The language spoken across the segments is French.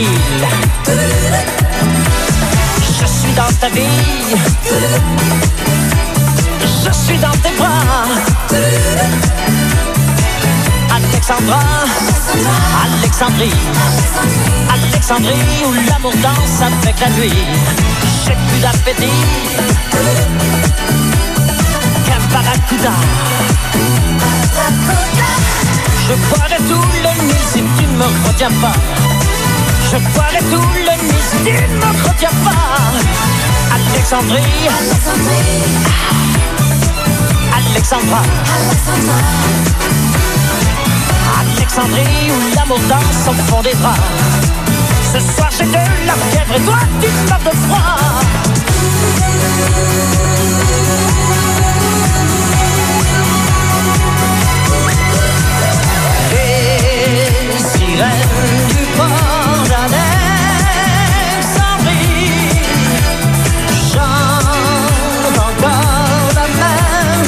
Nil. Je suis dans ta vie. Je suis dans tes bras. Alexandra, Alexandrie, Alexandrie où l'amour danse avec la nuit. J'ai plus d'appétit qu'un barracuda. Je boirai tout le Nil si tu ne me retiens pas. Je boirai tout le Nil si tu ne me retiens pas. Alexandrie, Alexandra, Alexandrie où l'amour danse au fond des draps. Ce soir j'ai de la fièvre et toi tu meurs de froid. Les sirènes du port d'Alexandrie chantent encore la même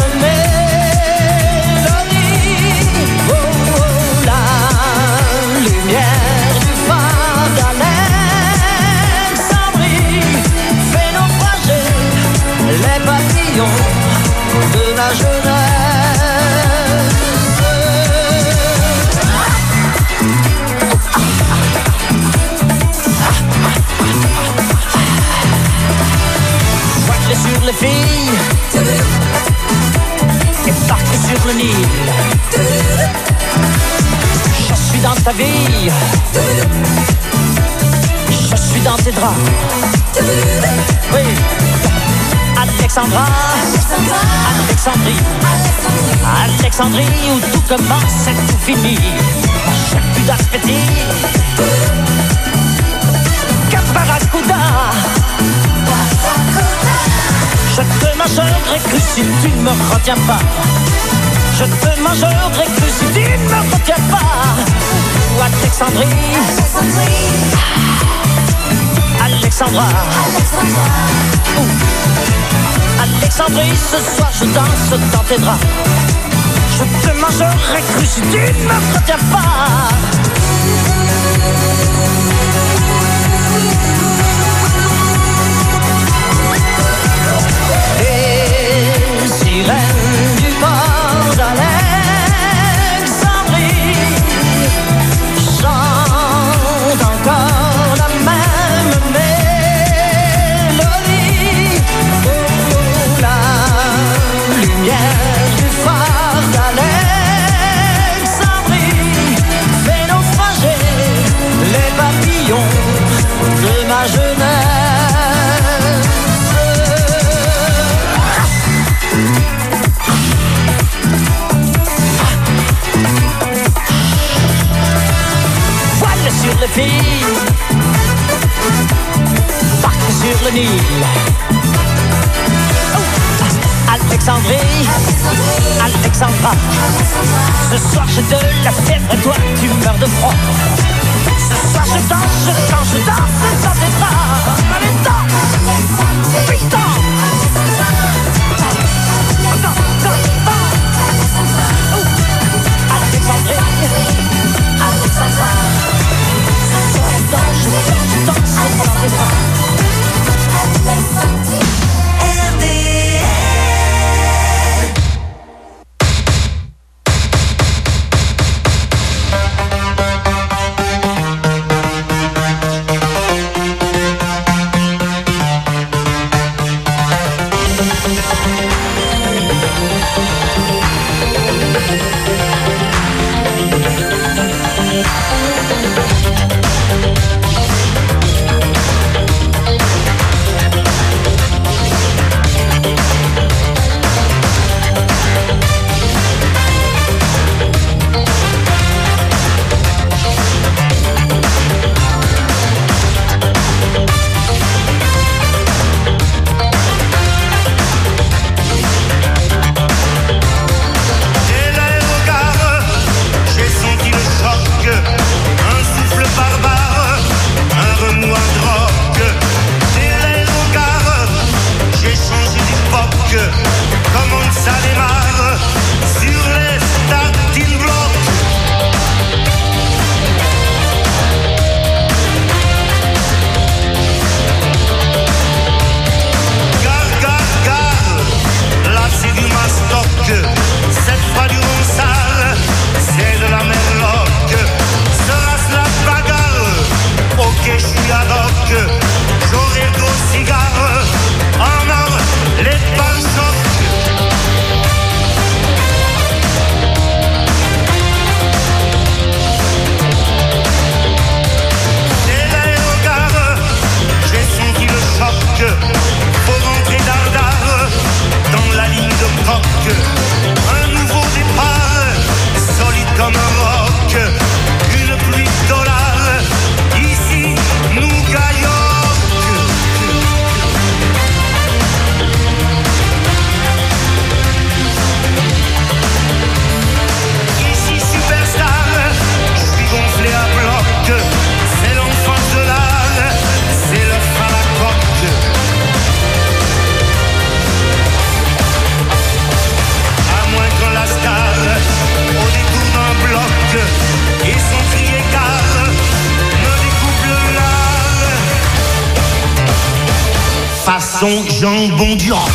mélodie. Oh, oh, la lumière du phare d'Alexandrie fait naufrager les papillons de ma jeunesse. Sur les filles et parqué sur le Nil. Je suis dans ta vie. Je suis dans tes draps. Oui. Alexandra, Alexandrie, Alexandrie où tout commence et tout finit. J'ai plus d'appétit qu'un barracuda. Je te mangerai cru si tu ne me retiens pas. Je te mangerai cru si tu ne me retiens pas. Ou Alexandrie, Alexandra, Alexandrie, ce soir je danse dans tes draps. Je te mangerai cru si tu ne me retiens pas. Les sirènes du port d'Alexandrie chantent encore la même mélodie. Oh, la lumière du phare d'Alexandrie fait naufrager les papillons de ma jeunesse. Sur les filles, parqué sur le Nil. Oh. Alexandrie, Alexandra, ce soir j'ai de la fièvre et toi tu meurs de froid. Ce soir je danse, je danse, je danse dans tes bras. Allez, danse, putain. Alexandrie, Alexandra. Je danse dans tes bras. façon jambon Durand.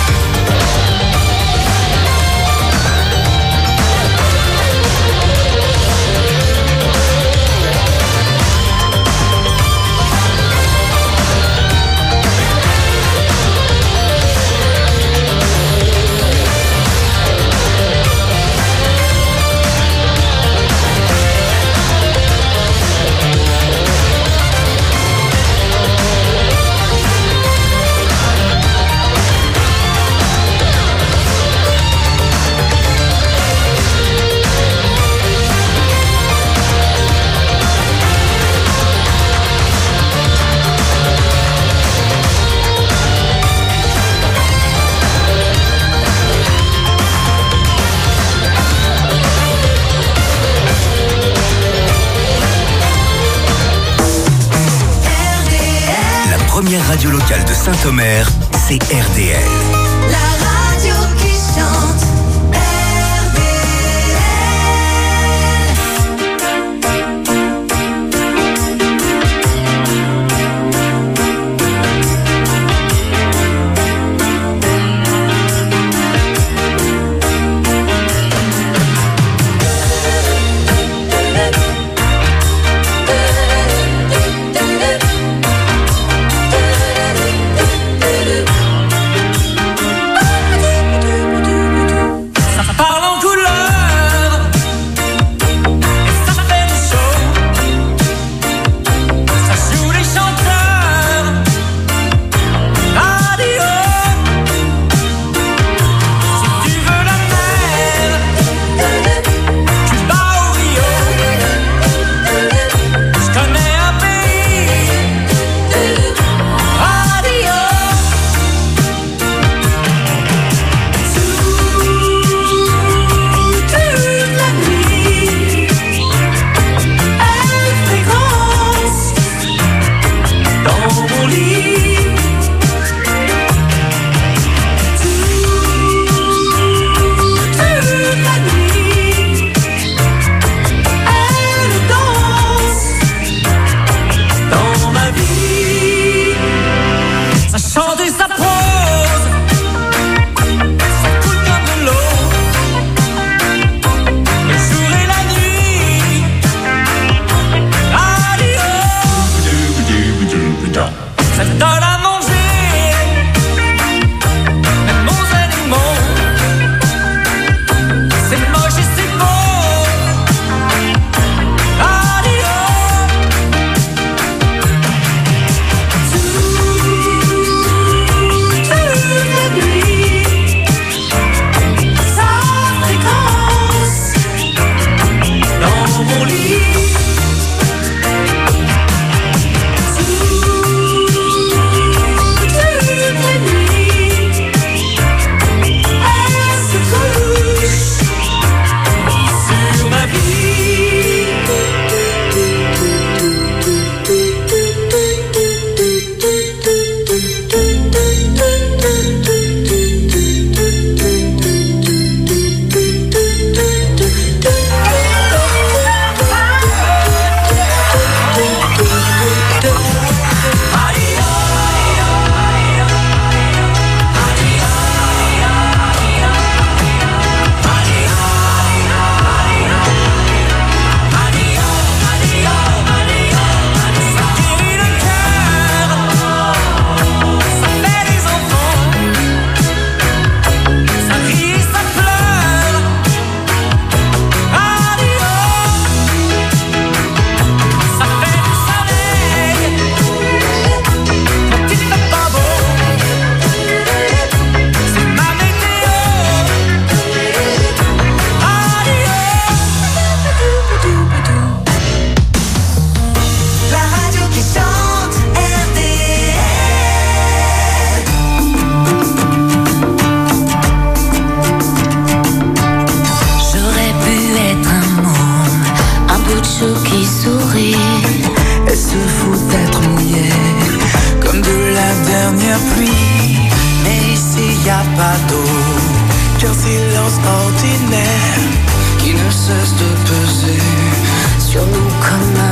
Première radio locale de Saint-Omer, c'est RDL. La radio qui chante.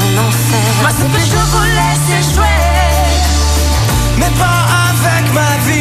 Mais pas avec ma vie.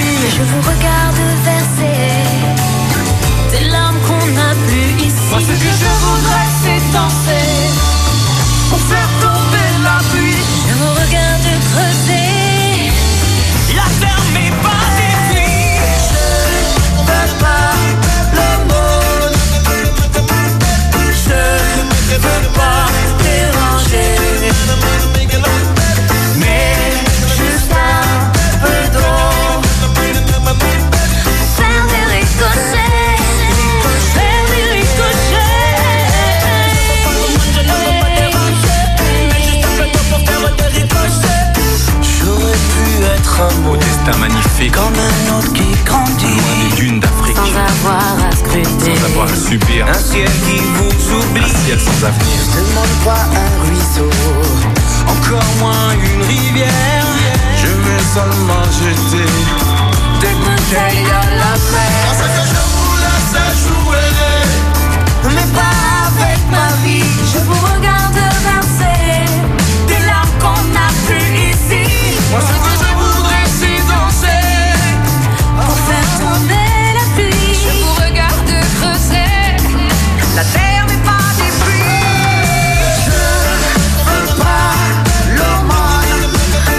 subir un ciel qui vous oublie, un ciel sans avenir. Je demande pas un ruisseau, encore moins une rivière. Je vais seulement jeter des bouteilles à la mer. Parce que je vous laisse jouer, mais pas avec ma vie. Je vous regarde verser des larmes qu'on n'a plus ici. moi ce que je voudrais c'est danser Pour faire tomber la pluie. Je vous regarde creuser la terre mais pas des pluies. Je veux pas l'aumône,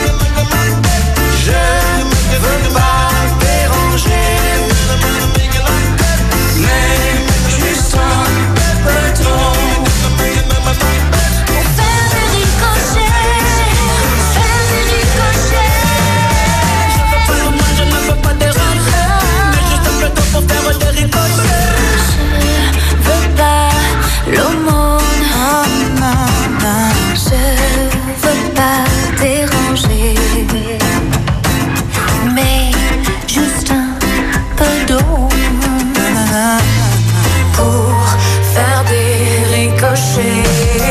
je veux pas déranger, mais juste un peu trop. pour faire des ricochets. Faire des ricochets. Je ne veux pas déranger, mais juste un peu trop pour faire des ricochets. Je veux pas l'aumône. Je veux pas déranger, mais juste un peu d'eau pour faire des ricochets.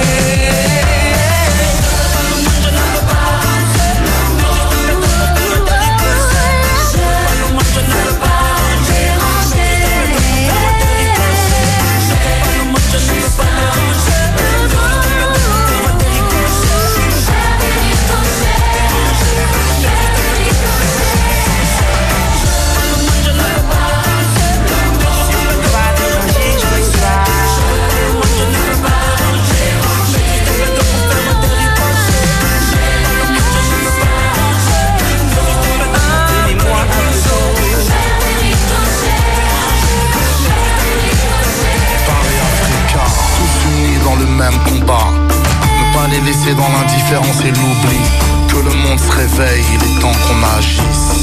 dans le même combat. Ne pas les laisser dans l'indifférence et l'oubli. Que le monde se réveille, il est temps qu'on agisse.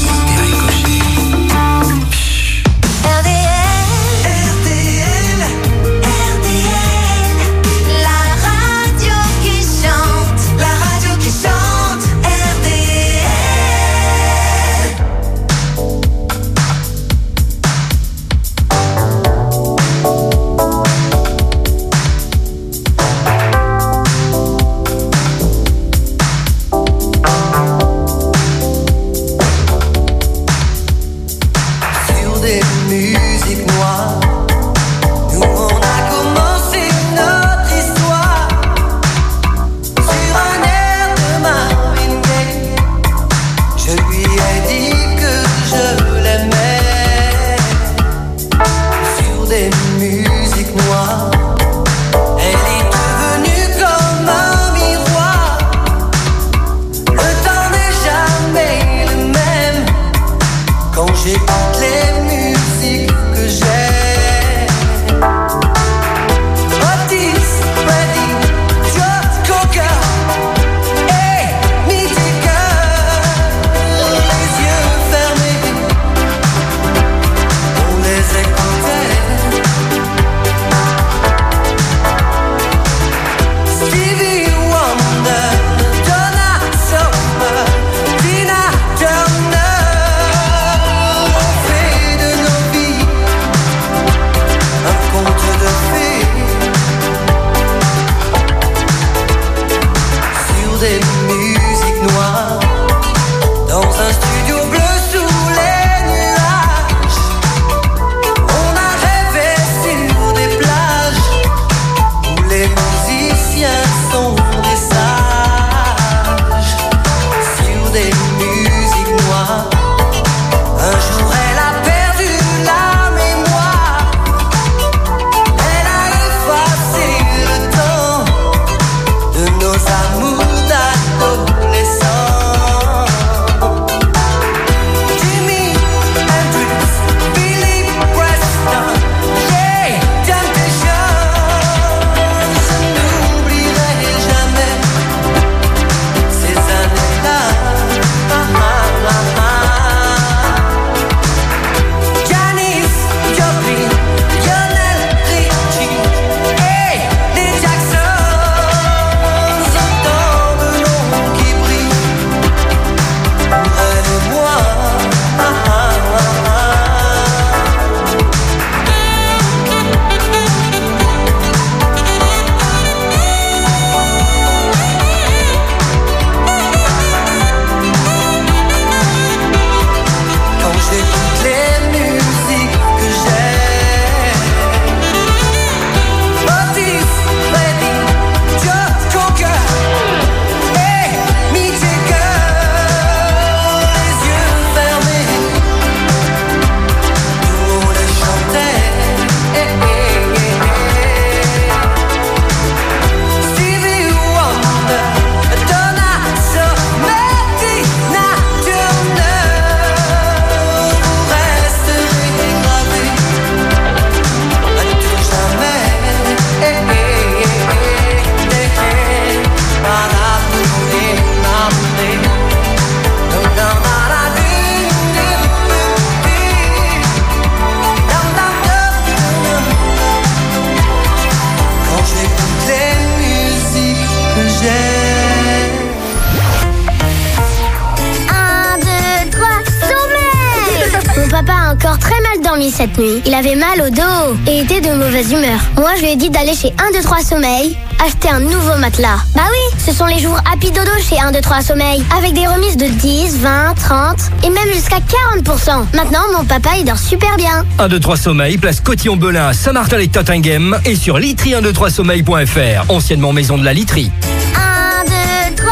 dormi cette nuit. Il avait mal au dos et était de mauvaise humeur. Moi, je lui ai dit d'aller chez 1, 2, 3 Sommeil, acheter un nouveau matelas. Bah oui, ce sont les jours Happy Dodo chez 1, 2, 3 Sommeil, avec des remises de 10, 20, 30 et même jusqu'à 40%. Maintenant, mon papa, il dort super bien. 1, 2, 3 Sommeil, place Cotillon-Belin, Saint-Martin et Tottingham et sur litry123sommeil.fr, anciennement maison de la literie. 1, 2, 3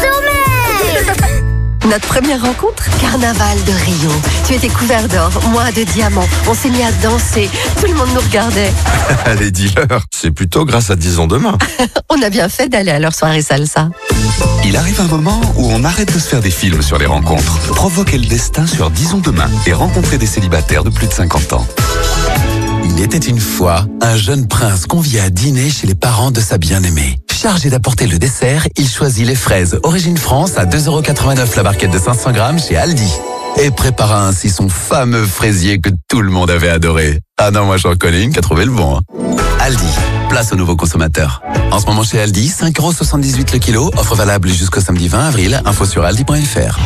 Sommeil. Notre première rencontre, carnaval de Rio. Tu étais couvert d'or, moi de diamants. On s'est mis à danser, tout le monde nous regardait. Les dealers, c'est plutôt grâce à Disons Demain. On a bien fait d'aller à leur soirée salsa. Il arrive un moment où on arrête de se faire des films sur les rencontres. Provoquez le destin sur Disons Demain et rencontrez des célibataires de plus de 50 ans. Il était une fois un jeune prince convié à dîner chez les parents de sa bien-aimée. Chargé d'apporter le dessert, il choisit les fraises Origine France à 2,89€ la barquette de 500 grammes chez Aldi. Et prépara ainsi son fameux fraisier que tout le monde avait adoré. Ah non, moi j'en connais une qui a trouvé le bon. Aldi, place aux nouveaux consommateurs. En ce moment chez Aldi, 5,78€ le kilo, offre valable jusqu'au samedi 20 avril, info sur aldi.fr.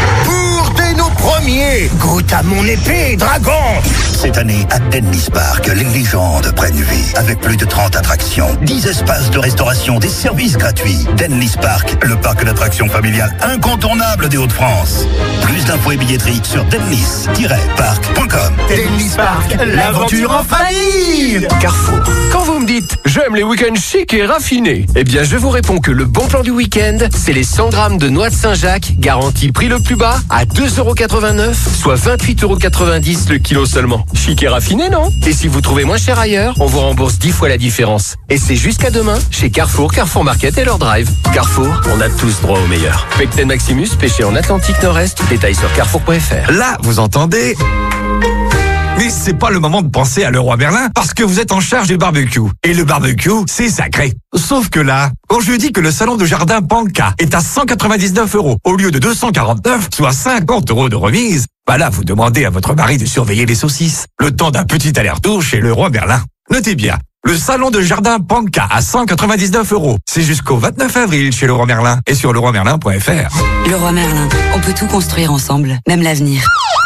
Nos premiers, goûte à mon épée, dragon. Cette année, à Dennis Park, les légendes prennent vie. Avec plus de 30 attractions, 10 espaces de restauration, des services gratuits. Dennis Park, le parc d'attractions familial incontournable des Hauts-de-France. Plus d'infos et billetterie sur dennis-park.com. Dennis Park, l'aventure en famille. Carrefour. Quand vous me dites « j'aime les week-ends chics et raffinés », eh bien je vous réponds que le bon plan du week-end, c'est les 100 grammes de noix de Saint-Jacques, garantie prix le plus bas à 2,89€, soit 28,90€ le kilo seulement. Chic et raffiné, non? Et si vous trouvez moins cher ailleurs, on vous rembourse 10 fois la différence. Et c'est jusqu'à demain chez Carrefour, Carrefour Market et leur drive. Carrefour, on a tous droit au meilleur. Pecten Maximus, pêché en Atlantique Nord-Est, détail sur carrefour.fr. Là, vous entendez? Mais c'est pas le moment de penser à Leroy Merlin parce que vous êtes en charge du barbecue. Et le barbecue, c'est sacré. Sauf que là, quand je dis que le salon de jardin Panka est à 199€ au lieu de 249, soit 50€ de remise, bah là, vous demandez à votre mari de surveiller les saucisses. Le temps d'un petit aller-retour chez Leroy Merlin. Notez bien, le salon de jardin Panka à 199€. C'est jusqu'au 29 avril chez Leroy Merlin et sur leroymerlin.fr. Leroy Merlin, on peut tout construire ensemble, même l'avenir.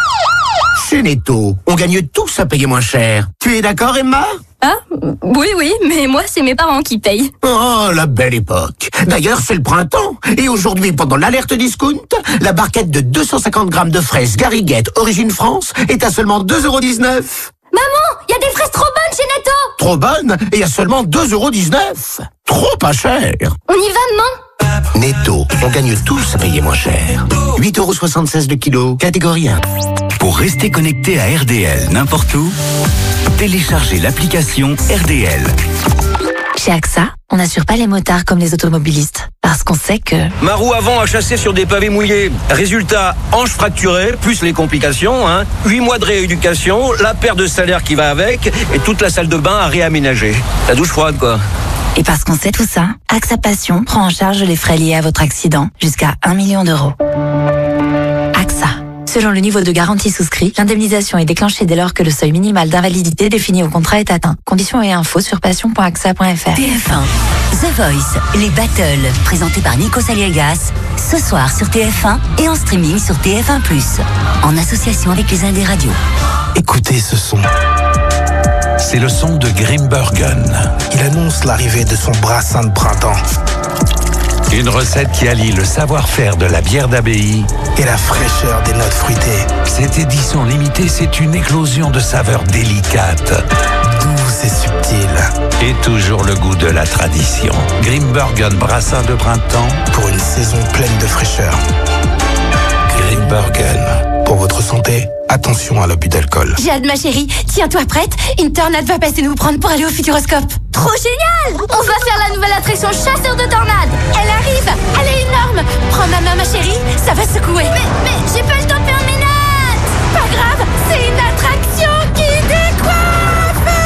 Chez Netto, on gagne tous à payer moins cher. Tu es d'accord, Emma? Ah, oui, mais moi, c'est mes parents qui payent. Oh, la belle époque. D'ailleurs, c'est le printemps. Et aujourd'hui, pendant l'alerte discount, la barquette de 250 grammes de fraises Gariguette Origine France est à seulement 2,19€. Maman, il y a des fraises trop bonnes chez Netto. Trop bonnes et à seulement 2,19€. Trop pas cher. On y va, maman? Netto, on gagne tous à payer moins cher. 8,76€ le kilo, catégorie 1. Pour rester connecté à RDL n'importe où, téléchargez l'application RDL. Chez AXA, on n'assure pas les motards comme les automobilistes. Parce qu'on sait que... Ma roue avant a chassé sur des pavés mouillés. Résultat, hanche fracturée, plus les complications, 8 mois de rééducation, la perte de salaire qui va avec, et toute la salle de bain à réaménager. La douche froide, quoi. Et parce qu'on sait tout ça, AXA Passion prend en charge les frais liés à votre accident jusqu'à 1 million d'euros. AXA. Selon le niveau de garantie souscrit, l'indemnisation est déclenchée dès lors que le seuil minimal d'invalidité défini au contrat est atteint. Conditions et infos sur passion.axa.fr. TF1, The Voice, les battles, présentés par Nico Saliegas, ce soir sur TF1 et en streaming sur TF1+, en association avec les Indés Radio. Écoutez ce son. C'est le son de Grimbergen. Il annonce l'arrivée de son brassin de printemps. Une recette qui allie le savoir-faire de la bière d'abbaye et la fraîcheur des notes fruitées. Cette édition limitée, c'est une éclosion de saveurs délicates, douces et subtiles. Et toujours le goût de la tradition. Grimbergen brassin de printemps pour une saison pleine de fraîcheur. Grimbergen. Pour votre santé, attention à l'abus d'alcool. J'ai hâte, ma chérie. Tiens-toi prête. Une tornade va passer nous prendre pour aller au Futuroscope. Trop génial! On va faire la nouvelle attraction chasseur de tornades. Elle arrive. Elle est énorme. Prends ma main, ma chérie. Ça va secouer. Mais j'ai pas le temps de faire mes notes. Pas grave. C'est une attraction qui décoiffe.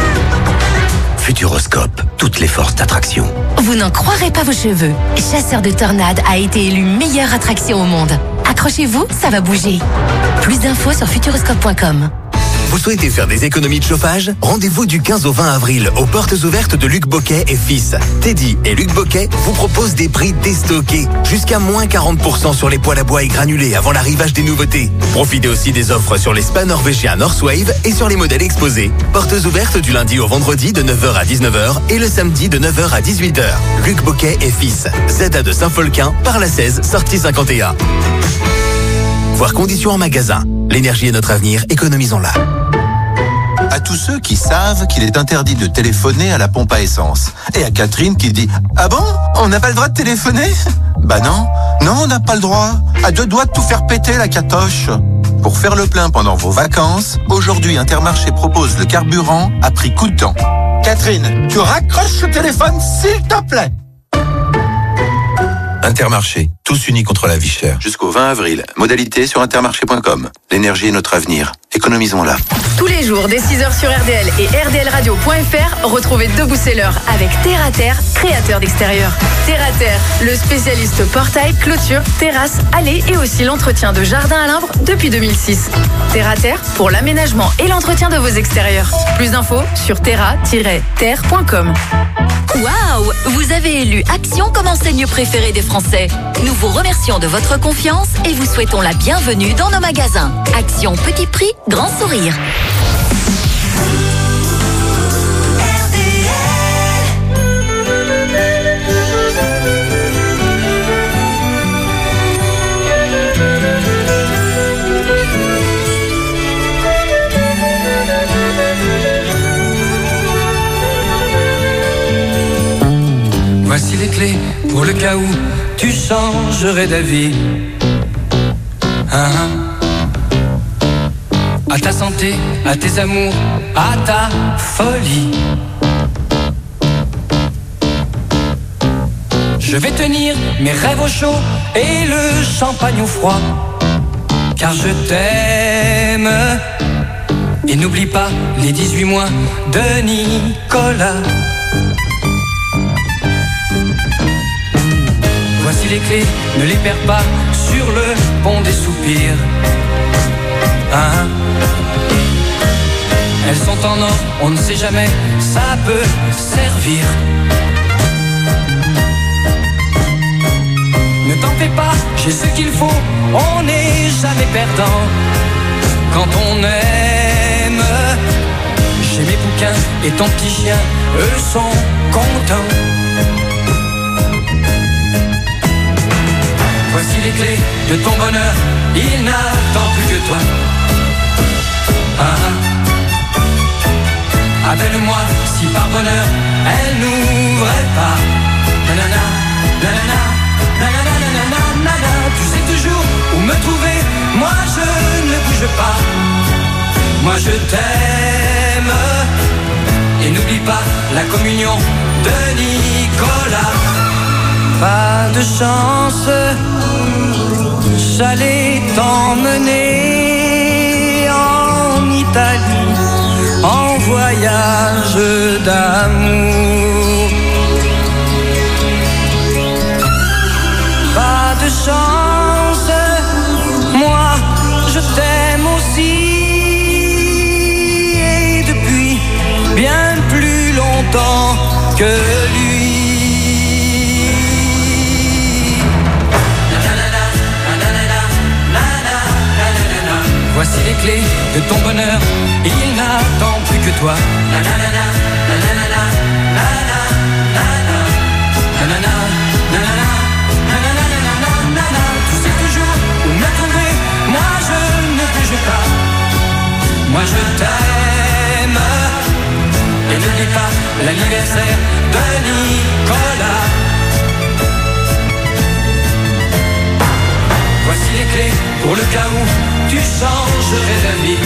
Futuroscope, toutes les forces d'attraction. Vous n'en croirez pas vos cheveux. Chasseur de tornades a été élu meilleure attraction au monde. Accrochez-vous, ça va bouger. Plus d'infos sur futuroscope.com. Vous souhaitez faire des économies de chauffage? Rendez-vous du 15 au 20 avril aux portes ouvertes de Luc Boquet et Fils. Teddy et Luc Boquet vous proposent des prix déstockés. Jusqu'à moins 40% sur les poêles à bois et granulés avant l'arrivage des nouveautés. Profitez aussi des offres sur les spas norvégiens Northwave et sur les modèles exposés. Portes ouvertes du lundi au vendredi de 9h à 19h et le samedi de 9h à 18h. Luc Boquet et Fils. ZA de Saint-Folquin, par la 16, sortie 51. Voir conditions en magasin. L'énergie est notre avenir, économisons-la. À tous ceux qui savent qu'il est interdit de téléphoner à la pompe à essence. Et à Catherine qui dit « Ah bon? On n'a pas le droit de téléphoner ?» Bah non, on n'a pas le droit. À 2 doigts de tout faire péter la catoche. Pour faire le plein pendant vos vacances, aujourd'hui Intermarché propose le carburant à prix coûtant. Catherine, tu raccroches le téléphone s'il te plaît. Intermarché, tous unis contre la vie chère. Jusqu'au 20 avril, modalité sur intermarché.com. L'énergie est notre avenir. Économisons-la. Tous les jours, dès 6h sur RDL et rdlradio.fr, retrouvez deux best-sellers avec Terre à Terre, créateur d'extérieur. Terre à Terre, le spécialiste portail, clôture, terrasse, allée et aussi l'entretien de jardin à l'Imbre depuis 2006. Terre à Terre, pour l'aménagement et l'entretien de vos extérieurs. Plus d'infos sur terra-terre.com. Waouh! Vous avez élu Action comme enseigne préférée des Français. Nous vous remercions de votre confiance et vous souhaitons la bienvenue dans nos magasins. Action petit prix, grand sourire. Voici les clés pour le cas où tu changerais d'avis. À ta santé, à tes amours, à ta folie. Je vais tenir mes rêves au chaud et le champagne au froid. Car je t'aime. Et n'oublie pas les 18 mois de Nicolas. Voici les clés, ne les perds pas sur le pont des soupirs. Elles sont en or, on ne sait jamais, ça peut servir. Ne t'en fais pas, j'ai ce qu'il faut, on n'est jamais perdant. Quand on aime, j'ai mes bouquins et ton petit chien, eux sont contents. Voici les clés de ton bonheur, il n'attend plus que toi. Appelle-moi si par bonheur elle n'ouvrait pas. Nanana, nanana, nanana, nanana, nanana. Tu sais toujours où me trouver, moi je ne bouge pas. Moi je t'aime. Et n'oublie pas la communion de Nicolas. Pas de chance, j'allais t'emmener en Italie, en voyage d'amour. Pas de chance, moi je t'aime aussi. Et depuis bien plus longtemps que lui. Voici les clés de ton bonheur, il n'attend plus que toi. Nanana, nanana, nanana, nanana, nanana, nanana, nanana, nanana. Tu sais toujours où me trouver, moi je ne bouge pas. Moi je t'aime. Et n'oublie pas l'anniversaire de Nicolas. Voici les clés pour le cas où tu changerais d'avis.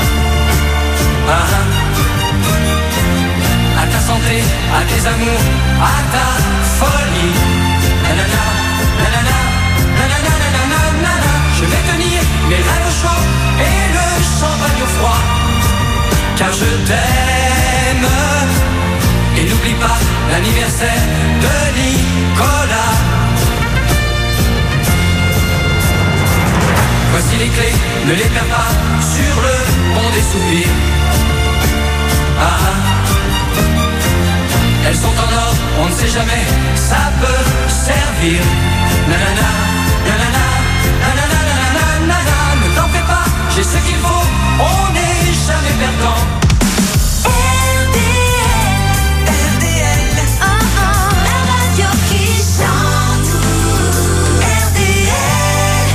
À ta santé, à tes amours, à ta folie. Nanana, nanana, nanana, nanana, nanana. Je vais tenir mes rêves au chaud et le champagne au froid. Car je t'aime. Et n'oublie pas l'anniversaire de Nicolas. Voici les tes clés, ne les perds pas sur le pont des soupirs. Ah ah. Elles sont en or, on ne sait jamais, ça peut servir. Nanana, nanana, nanana, nanana, nanana. Ne t'en fais pas, j'ai ce qu'il faut, on n'est jamais perdant. RDL, oh oh, la radio qui chante. RDL.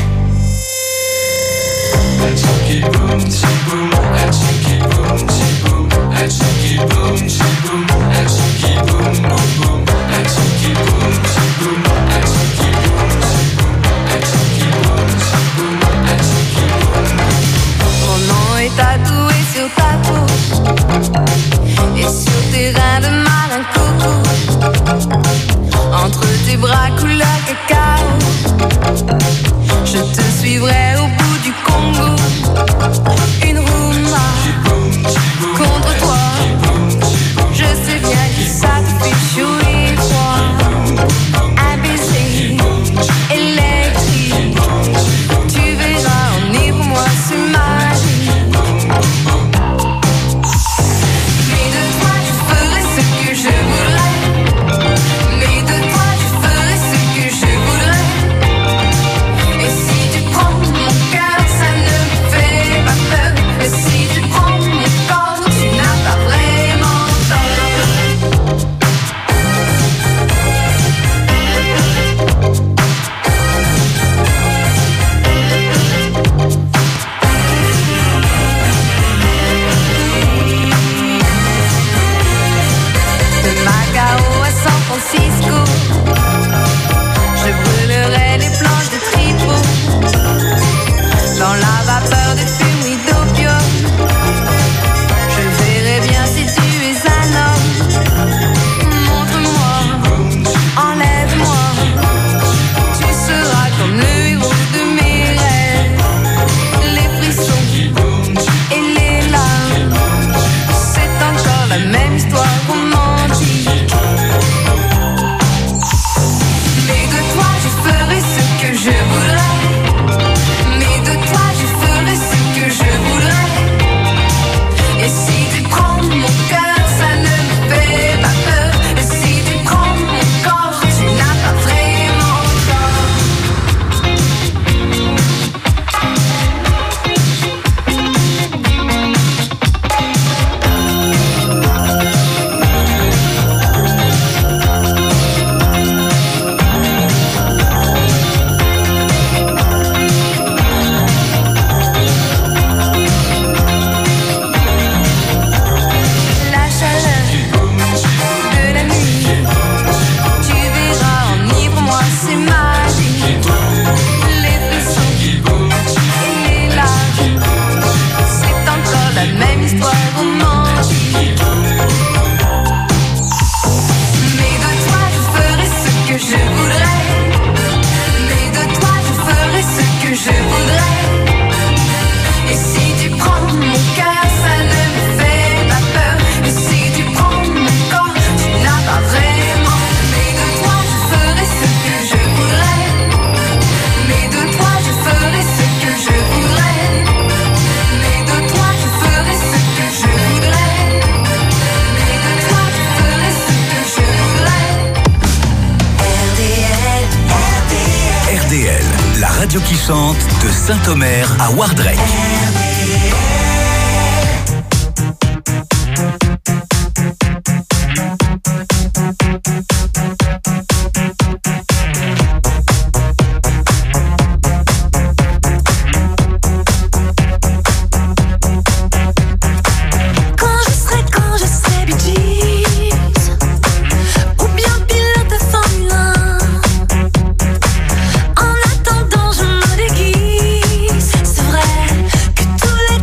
And chunky boom, chi boom, and chunky boom, chi boom, and chunky boom, chi boom, and chunky boom, boom boom, and chunky boom, chi boom, and chunky boom, chi boom, and chunky boom, chi boom, and chunky boom. Mon nom est tatoué sur ta peau et sur tes reins de malin coco. Entre tes bras couleur cacao, je te suivrai au bout du Congo. Une rumba contre toi. Je sais bien que ça te fait chaud et froid. Un baiser électrique, tu verras, enivre-moi, c'est magique. Mais de toi je ferai ce que je voudrais. Mais de toi je ferai ce que je voudrais. Et si tu prends mon cœur, ça ne me fait pas peur. Et si tu prends mon corps, tu n'as pas vraiment tort. De Macao à San Francisco, je brûlerai les planches de tripot dans la vapeur des fumeries d'opium. Je verrai bien si tu es un homme. Montre-moi, enlève-moi. Tu seras comme le héros de mes rêves. Les frissons et les larmes, c'est encore la même histoire romantique. Mais de toi je ferai ce que je voudrais. Mais de toi je ferai ce que je voudrais. Et si tu prends mon cœur, ça ne me fait pas peur. Et si tu prends mon corps, tu n'as pas vraiment tort. La chaleur de la nuit, tu verras, enivre-moi, c'est magique. Les frissons et les larmes, c'est encore la même histoire romantique. Mais de toi je ferai ce que je voudrais. Mais de toi je ferai ce que je voudrais. Et si tu prends mon cœur, ça ne me fait pas peur. Et si tu prends mon corps, tu n'as pas vraiment. Mais de toi je ferai ce que je voudrais. Mais de toi je ferai ce que je voudrais. Mais de toi je ferai ce que je voudrais. Mais de toi je ferai ce que je voudrais. RDL, RDL. RDL, la radio qui chante de Saint-Omer à Wardrek. Quand je serai Bee Gees, ou bien pilote de Formule 1. En attendant je me déguise. C'est vrai que tous les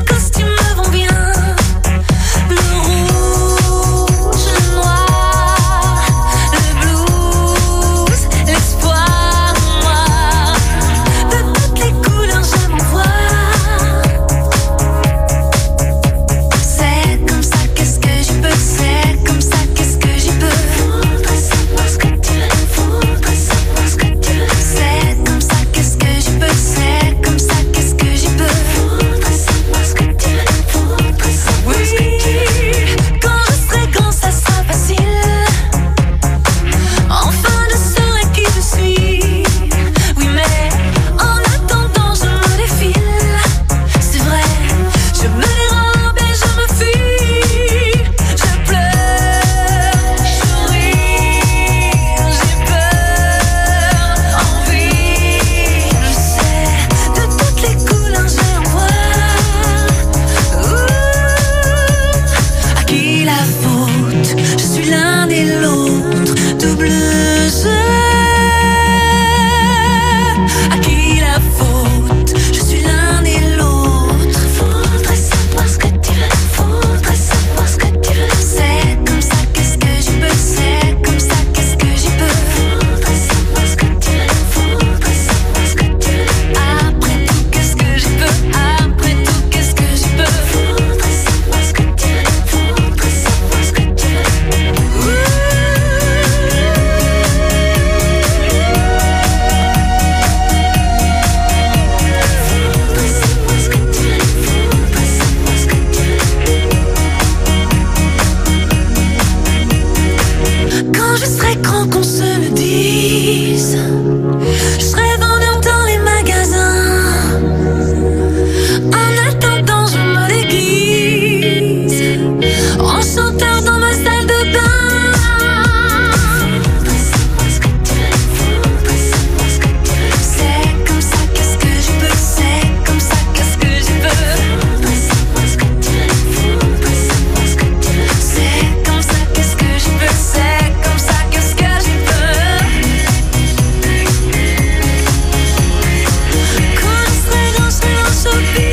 je serai grand qu'on se le dise. Je serai vendeur dans les magasins. En attendant, je me déguise en chanteur dans ma salle de bain. C'est comme ça, qu'est-ce que je peux? C'est comme ça, qu'est-ce que je veux? C'est comme ça, qu'est-ce que je veux? C'est comme ça, qu'est-ce que je veux? Quand je serai dans showbiz.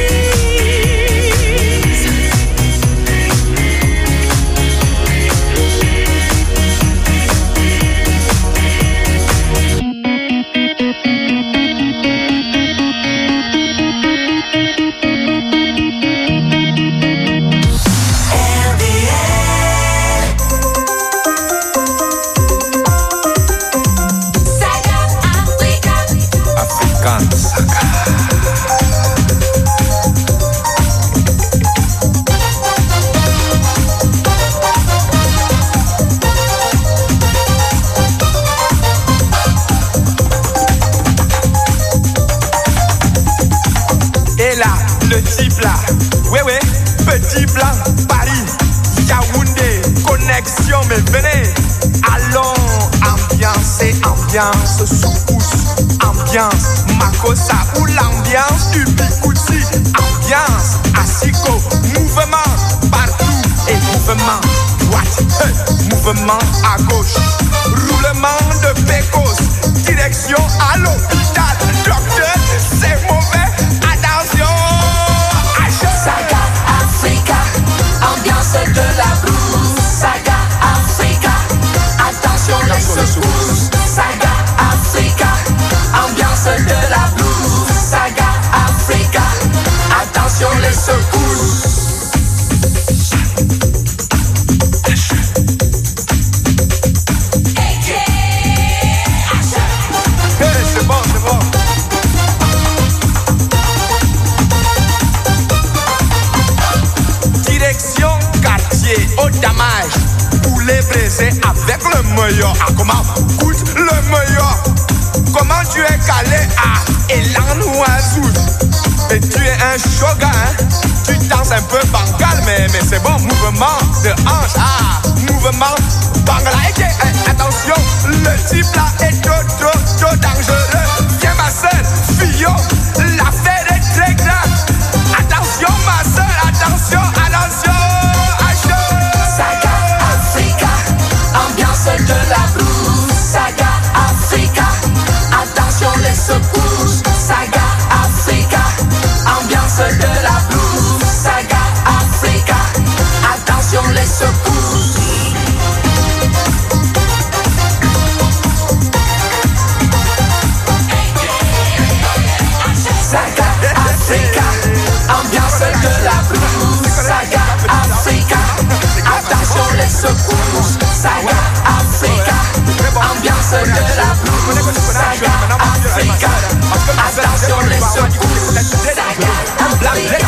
African Saga. Et là, le type là, ouais, petit blanc, Paris, Yaoundé, connexion, mais venez, allons, ambiance, soukous, ambiance, Makossa ou l'ambiance du Bikouti, ambiance, Asiko, mouvement, partout, et mouvement, droite, mouvement à gauche, roulement de pécos, direction à l'hôpital, docteur, c'est mauvais, attention, Saga Africa, ambiance de la blues. Saga Africa, attention les secousses. Saga Africa, ambiance de la blues. Saga Africa, attention les secousses. c'est bon, c'est bon. Direction quartier au damage. Poulet braisé avec le meilleur. Ah, comment? Goûte le meilleur. Comment tu es calé à Elan Oiseau? Et tu es un shogun, hein? Tu danses un peu bancal, mais c'est bon. Mouvement de hanche. Ah, mouvement bangla. Attention, le type là est trop dangereux. Viens ma soeur, Fillon, l'affaire est très grave. Attention ma soeur, attention, attention. Saga Africa, ambiance de la blues. Saga Africa, attention les secousses. Saga Africa, ambiance de la blues. Saga Africa, attention les secousses. Saga Africa, ambiance de la blues. Saga Africa, attention les secousses. Saga Africa, ambiance de la blues. Saga Africa, attention les secousses. Saga Africa,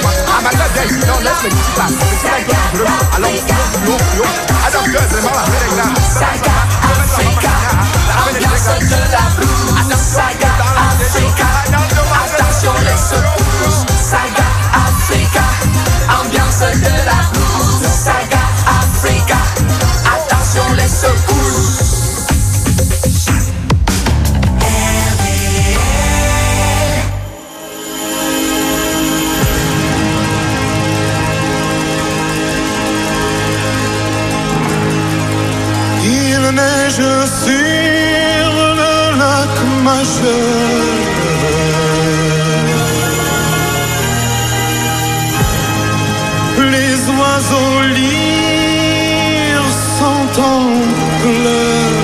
Saga Africa, ambiance de la blues. Saga Africa, attention les secousses. Saga Africa, ambiance de la blues. Saga Africa, attention les secousses. Il neige sur le lac Majeur. Les oiseaux lyres sont en pleurs.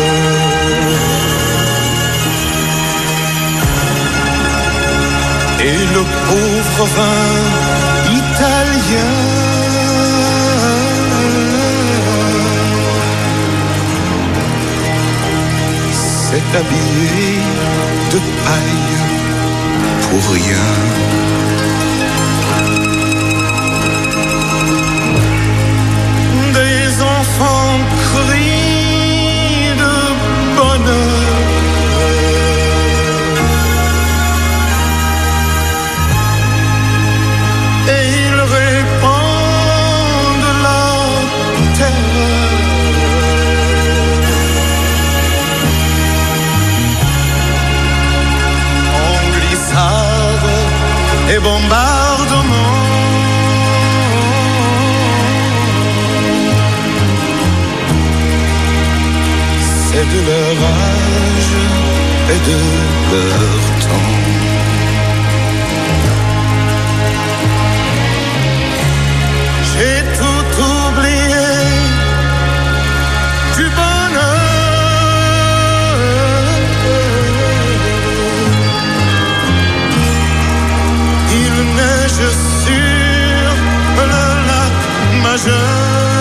Et le pauvre vin italien s'est habillé de paille pour rien. Des enfants crient et de leur âge et de leur temps. J'ai tout oublié du bonheur. Il neige sur le lac majeur.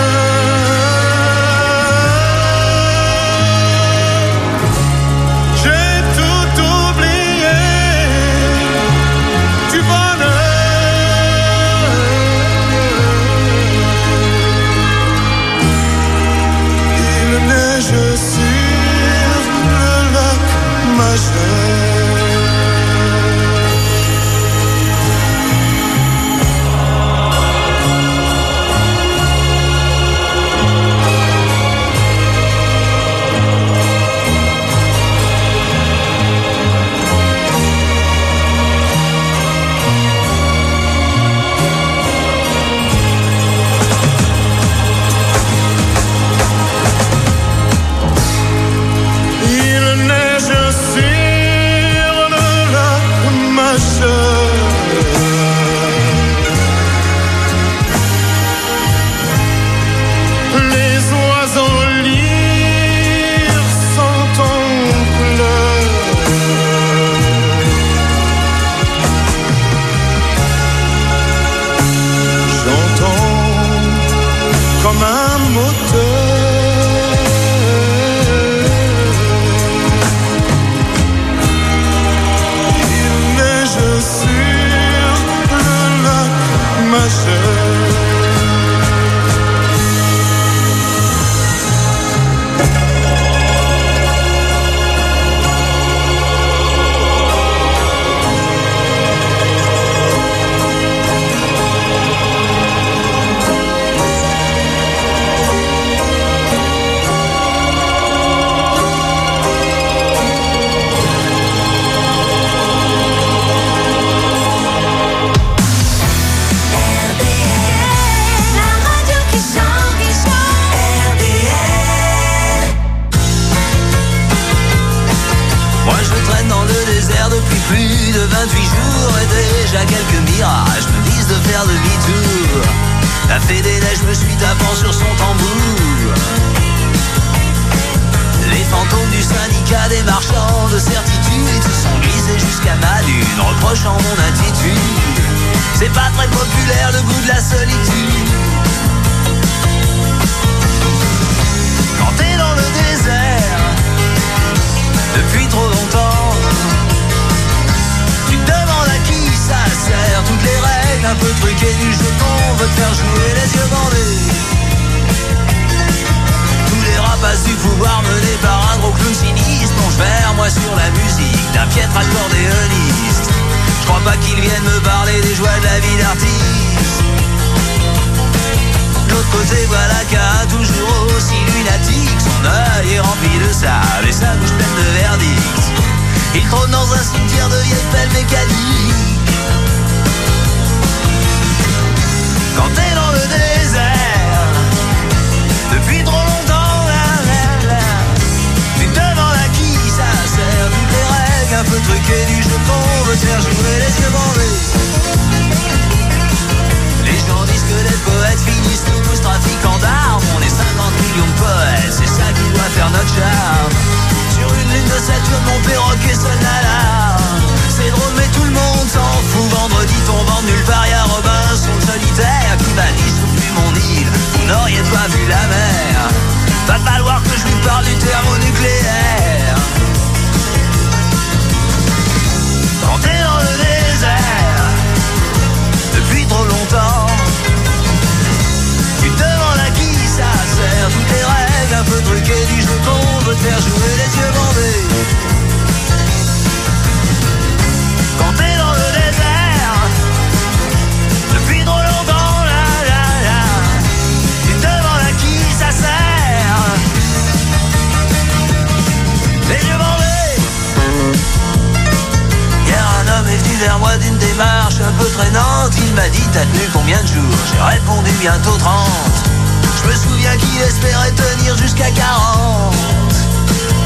Bientôt 30. Je me souviens qu'il espérait tenir jusqu'à 40.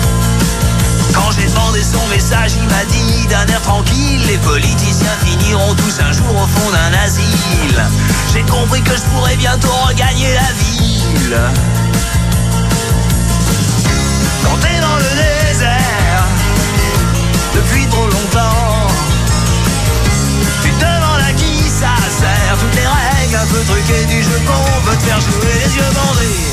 visage, il m'a dit d'un air tranquille, les politiciens finiront tous un jour au fond d'un asile. J'ai compris que je pourrais bientôt regagner la ville. Quand t'es dans le désert depuis trop longtemps, tu te demandes à qui ça sert. Toutes les règles un peu truquées du jeu qu'on veut te faire jouer les yeux bandés.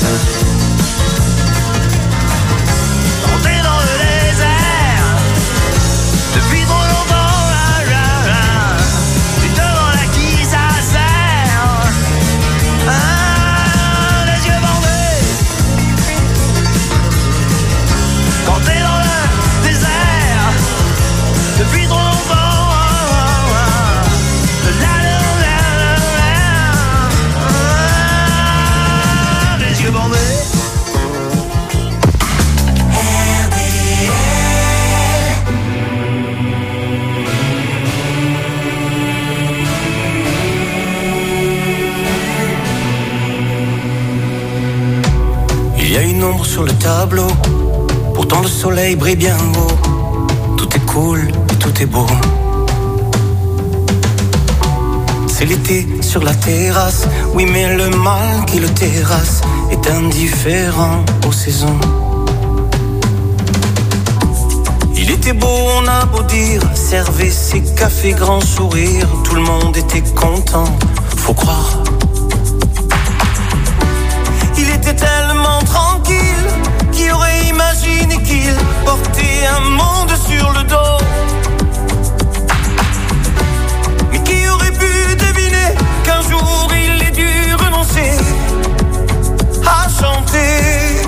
Quand t'es dans le désert depuis trop longtemps, tu te demandes à qui ça sert. Les yeux bandés. Quand t'es dans le désert depuis trop longtemps, les yeux bandés. Il y a une ombre sur le tableau, pourtant le soleil brille bien haut. Tout est cool, tout est beau. C'est l'été sur la terrasse, oui mais le mal qui le terrasse est indifférent aux saisons. Il était beau, on a beau dire, servait ses cafés grand sourire, tout le monde était content, faut croire. Il était tellement tranquille, qui aurait imaginé qu'il portait un monde sur le dos. Mais qui aurait pu deviner qu'un jour il ait dû renoncer à chanter.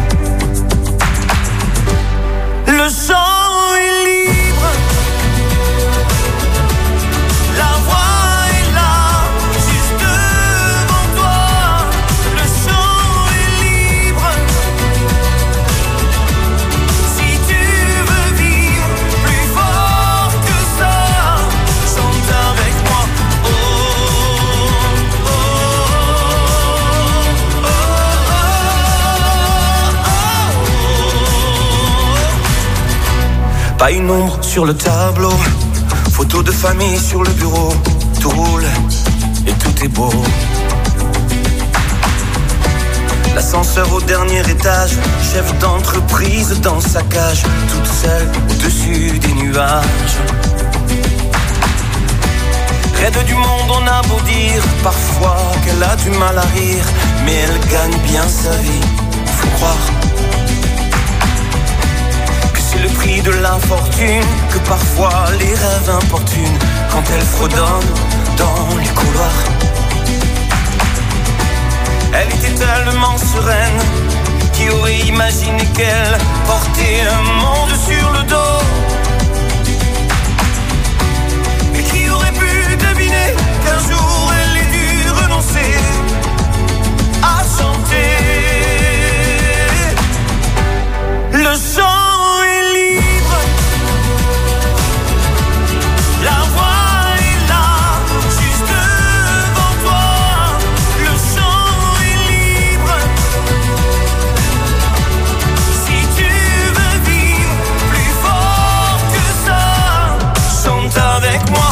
Le chant est libre, la voix est là, juste devant toi. Le chant est libre, si tu veux vivre plus fort que ça, chante avec moi. Oh, oh, oh, oh. Pas une ombre sur le tableau, photo de famille sur le bureau, tout roule et tout est beau. L'ascenseur au dernier étage, chef d'entreprise dans sa cage, toute seule au-dessus des nuages. Raide du monde, on a beau dire parfois qu'elle a du mal à rire, mais elle gagne bien sa vie, faut croire. Que c'est le prix de l'infortune, que parfois les rêves importunent quand elle fredonne dans les couloirs. Elle était tellement sereine, qui aurait imaginé qu'elle portait un monde sur le dos. Et qui aurait pu deviner qu'un jour elle ait dû renoncer à chanter. Le chant est libre, la voix est là, juste devant toi. Le chant est libre, si tu veux vivre plus fort que ça, chante avec moi.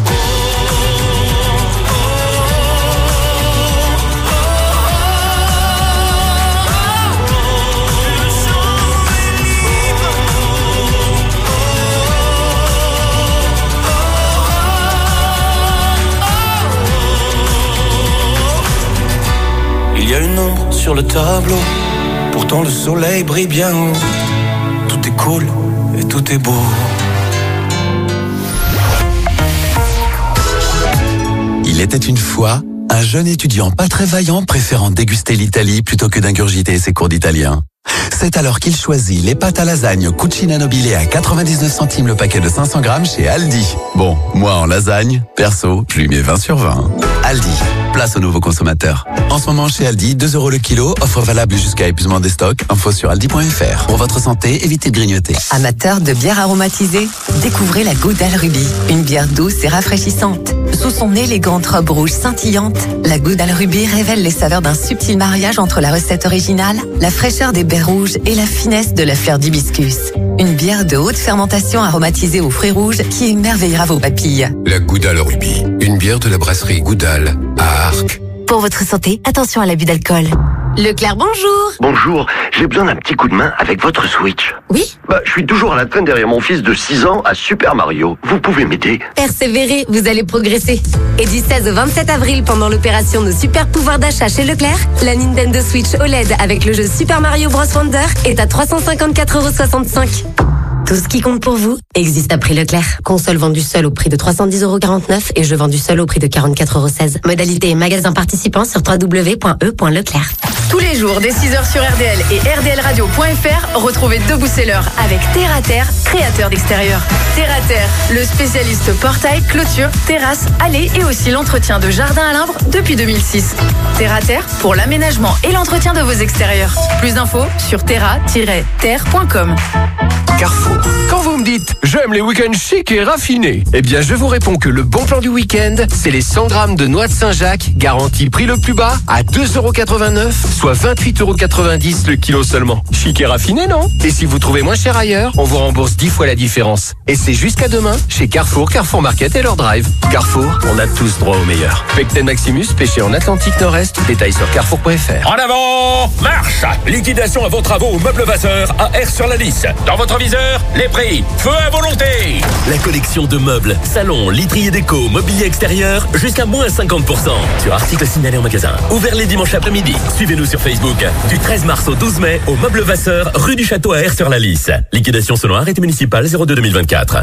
Il y a une ombre sur le tableau, pourtant le soleil brille bien haut. Tout est cool et tout est beau. Il était une fois un jeune étudiant pas très vaillant préférant déguster l'Italie plutôt que d'ingurgiter ses cours d'italien. C'est alors qu'il choisit les pâtes à lasagne Cucina Nobile à 99 centimes le paquet de 500 grammes chez Aldi. Bon, moi en lasagne, perso, je lui mets 20 sur 20. Aldi, place aux nouveaux consommateurs. En ce moment chez Aldi, 2 € le kilo, offre valable jusqu'à épuisement des stocks. Info sur aldi.fr. Pour votre santé, évitez de grignoter. Amateur de bière aromatisée, découvrez la Goodale Ruby, une bière douce et rafraîchissante. Sous son élégante robe rouge scintillante, la Goodale Ruby révèle les saveurs d'un subtil mariage entre la recette originale, la fraîcheur des baies rouges et la finesse de la fleur d'hibiscus. Une bière de haute fermentation aromatisée aux fruits rouges qui émerveillera vos papilles. La Goodale Ruby, une bière de la brasserie Goodale à Arques. Pour votre santé, attention à l'abus d'alcool. Leclerc, bonjour. Bonjour, j'ai besoin d'un petit coup de main avec votre Switch. Oui? Je suis toujours à la traîne derrière mon fils de 6 ans à Super Mario. Vous pouvez m'aider? Persévérez, vous allez progresser. Et du 16 au 27 avril, pendant l'opération Nos super pouvoirs d'achat chez Leclerc, la Nintendo Switch OLED avec le jeu Super Mario Bros Wonder est à 354,65 €. Tout ce qui compte pour vous existe à prix Leclerc. Console vendue seule au prix de 310,49 € et jeu vendu seul au prix de 44,16 €. Modalité et magasin participants sur www.e.leclerc. Tous les jours, dès 6h sur RDL et rdlradio.fr, retrouvez Debout c'est l'heure avec Terre à Terre, créateur d'extérieur. Terre à Terre, le spécialiste portail, clôture, terrasse, allée et aussi l'entretien de jardin à l'imbre depuis 2006. Terre à Terre pour l'aménagement et l'entretien de vos extérieurs. Plus d'infos sur terra-terre.com. Carrefour. Quand vous me dites « j'aime les week-ends chics et raffinés », eh bien je vous réponds que le bon plan du week-end, c'est les 100 grammes de noix de Saint-Jacques, garantie prix le plus bas à 2,89 €, soit 28,90 € le kilo seulement. Chic et raffiné, non? Et si vous trouvez moins cher ailleurs, on vous rembourse 10 fois la différence. Et c'est jusqu'à demain chez Carrefour, Carrefour Market et leur drive. Carrefour, on a tous droit au meilleur. Pecten Maximus, pêché en Atlantique Nord-Est, détail sur carrefour.fr. En avant, marche! Liquidation à vos travaux au meuble Vasseur à R sur la Lys. Dans votre viseur, les prix. Feu à volonté. La collection de meubles, salons, literie et déco, mobilier extérieur, jusqu'à moins 50%. Sur articles signalés en magasin. Ouvert les dimanches après-midi. Suivez-nous sur Facebook. Du 13 mars au 12 mai, au meuble Vasseur, rue du Château à R sur la Lys. Liquidation selon arrêté municipal 02-2024.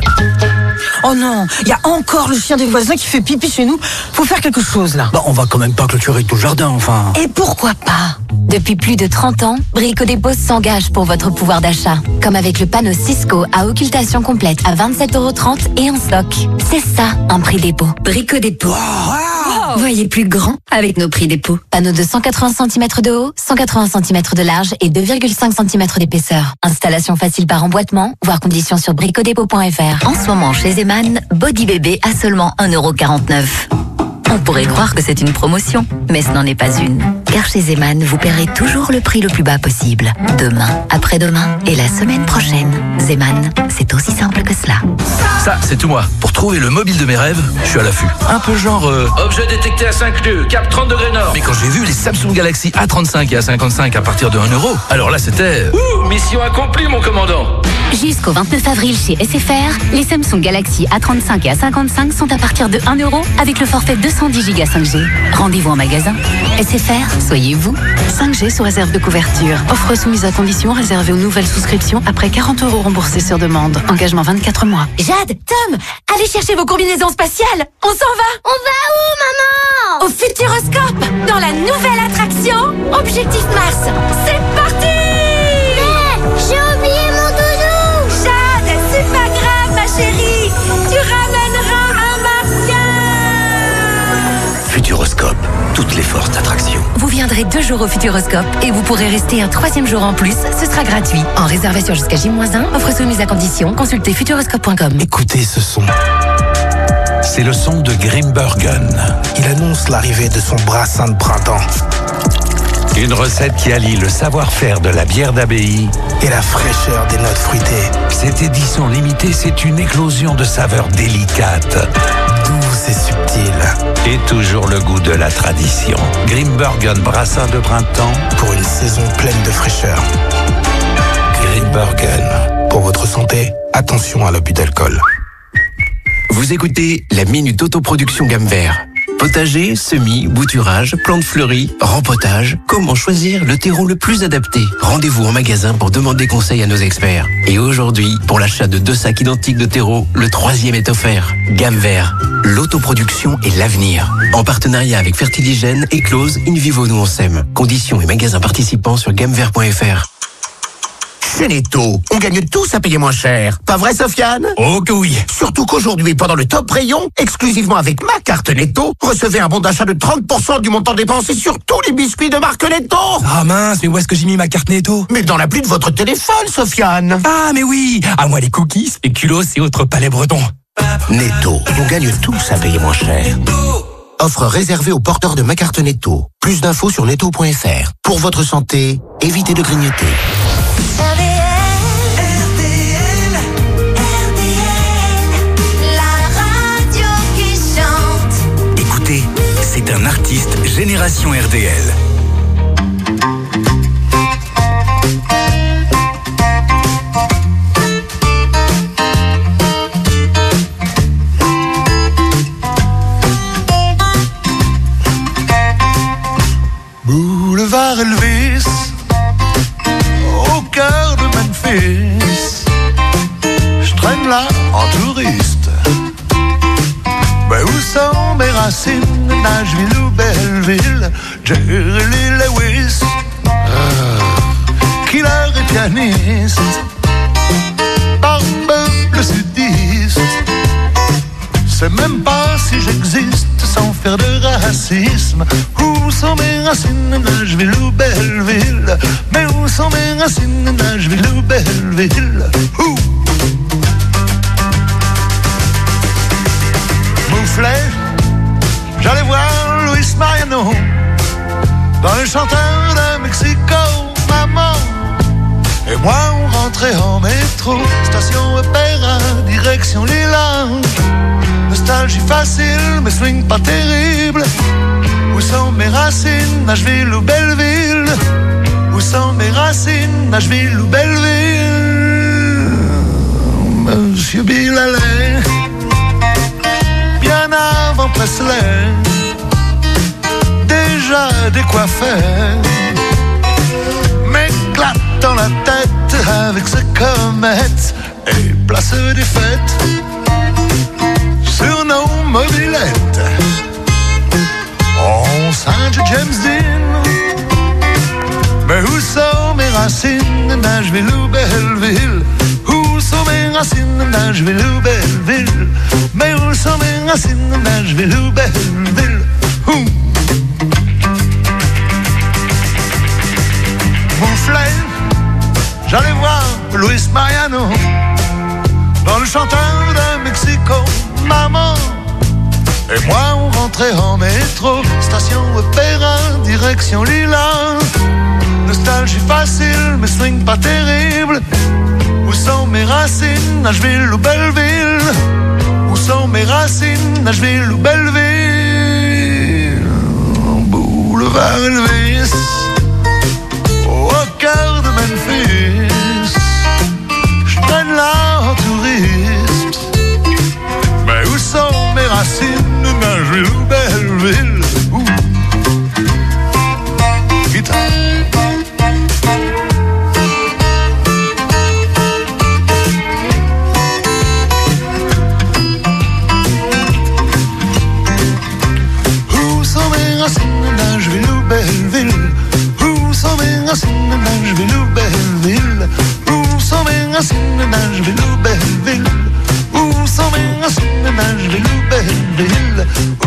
Oh non, il y a encore le chien des voisins qui fait pipi chez nous. Faut faire quelque chose là. On va quand même pas clôturer tout le jardin, enfin. Et pourquoi pas? Depuis plus de 30 ans, Brico Dépôt s'engage pour votre pouvoir d'achat. Comme avec le panneau Cisco à occultation complète à 27,30 € et en stock. C'est ça, un prix dépôt. Brico Dépôt. Wow. Voyez plus grand avec nos prix dépôt. Panneau de 180 cm de haut, 180 cm de large et 2,5 cm d'épaisseur. Installation facile par emboîtement, voir conditions sur bricodépôt.fr. En ce moment, chez Zeman, Body Bébé à seulement 1,49 €. On pourrait croire que c'est une promotion, mais ce n'en est pas une. Car chez Zeman, vous paierez toujours le prix le plus bas possible. Demain, après-demain et la semaine prochaine. Zeman, c'est aussi simple que cela. Ça, c'est tout moi. Pour trouver le mobile de mes rêves, je suis à l'affût. Un peu genre... objet détecté à 5 lieues, cap 30 degrés nord. Mais quand j'ai vu les Samsung Galaxy A35 et A55 à partir de 1 €, alors là, c'était... mission accomplie, mon commandant. Jusqu'au 29 avril chez SFR, les Samsung Galaxy A35 et A55 sont à partir de 1 € avec le forfait 210 Go 5G. Rendez-vous en magasin. SFR, soyez vous. 5G sous réserve de couverture. Offre soumise à condition réservée aux nouvelles souscriptions après 40 € remboursés sur demande. Engagement 24 mois. Jade, Tom, allez chercher vos combinaisons spatiales. On s'en va. On va où, maman? Au Futuroscope, dans la nouvelle attraction Objectif Mars. C'est parti. Mais j'ai oublié mon doudou. Jade, c'est pas grave, ma chérie. Tu ramèneras un martien. Futuroscope, toutes les forces d'attraction. Vous viendrez 2 jours au Futuroscope et vous pourrez rester un 3e jour en plus. Ce sera gratuit. En réservation jusqu'à J-1, offre soumise à condition. Consultez futuroscope.com. Écoutez ce son. C'est le son de Grimbergen. Il annonce l'arrivée de son brassin de printemps. Une recette qui allie le savoir-faire de la bière d'abbaye et la fraîcheur des notes fruitées. Cette édition limitée, c'est une éclosion de saveurs délicates, douces et subtiles. Et toujours le goût de la tradition. Grimbergen brassin de printemps pour une saison pleine de fraîcheur. Grimbergen. Pour votre santé, attention à l'abus d'alcool. Vous écoutez la Minute Autoproduction Gamme Vert. Potager, semis, bouturage, plantes fleuries, rempotage. Comment choisir le terreau le plus adapté? Rendez-vous en magasin pour demander conseil à nos experts. Et aujourd'hui, pour l'achat de 2 sacs identiques de terreau, le 3e est offert. Gamme Vert, l'autoproduction et l'avenir. En partenariat avec Fertiligène, Eclose, In Vivo Nous on s'aime. Conditions et magasins participants sur gammevert.fr. Chez Netto, on gagne tous à payer moins cher. Pas vrai, Sofiane? Oh que oui. Surtout qu'aujourd'hui, pendant le top rayon, exclusivement avec ma carte Netto, recevez un bon d'achat de 30% du montant dépensé sur tous les biscuits de marque Netto. Ah mince, mais où est-ce que j'ai mis ma carte Netto? Mais dans l'appli de votre téléphone, Sofiane. Ah mais oui. À moi les cookies, spéculoos et autres palais bretons. Netto, on gagne tous à payer moins cher. Offre réservée aux porteurs de ma carte Netto. Plus d'infos sur netto.fr. Pour votre santé, évitez de grignoter. Écoutez, c'est un artiste Génération RDL. Boulevard Elvis, au cœur de Memphis, je traîne là en touriste. Ben où sont mes racines, Nashville ou Belleville, Jerry Lee Lewis, killer et pianiste, barbe le sudiste. C'est même pas si j'existe sans faire de racisme. Où sont mes racines, Nashville ou Belleville? Mais où sont mes racines, Nashville ou Belleville? Où? Mouflet, j'allais voir Luis Mariano dans le chanteur de Mexico, maman. Et moi on rentrait en métro, station Opéra, direction Lila. Nostalgie facile, mais swing pas terrible. Où sont mes racines, Nashville ou Belleville? Où sont mes racines, Nashville ou Belleville? Monsieur Bill Haley, bien avant Presley, déjà décoiffé, m'éclate dans la tête avec ses comètes et place des fêtes sur nos mobilettes. On singe James Dean. Mais où sont mes racines, Nashville ou Belleville? Où sont mes racines, Nashville ou Belleville? Mais où sont mes racines, Nashville ou Belleville? Où? Mouflet, j'allais voir Luis Mariano dans le chanteur de Mexico, maman. Et moi on rentrait en métro, station Opéra, direction Lila. Nostalgie facile, mais swing pas terrible. Où sont mes racines, Nashville ou Belleville? Où sont mes racines, Nashville ou Belleville? Boulevard Elvis, au cœur de Memphis, je traîne là en touriste. Mais où sont mes racines, Nashville ou Belleville? Guitare. Où sont mes racines, Nashville ou Belleville? Où sont mes racines, Nashville ou Belleville? Où sont mes racines, Nashville ou Belleville? Où sont mes racines, Nashville ou Belleville?